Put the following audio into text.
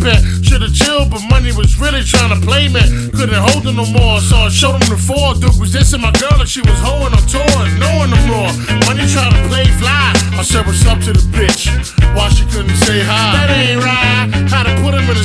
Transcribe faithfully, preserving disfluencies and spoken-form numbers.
baby. Should've chilled, but money was really trying to play me. Couldn't hold her no more, so I showed him the four. Duke was dissing my girl like she was hoeing on tour, knowing the more. Money trying to play fly. I said what's up to the bitch, why she couldn't say hi. That ain't right.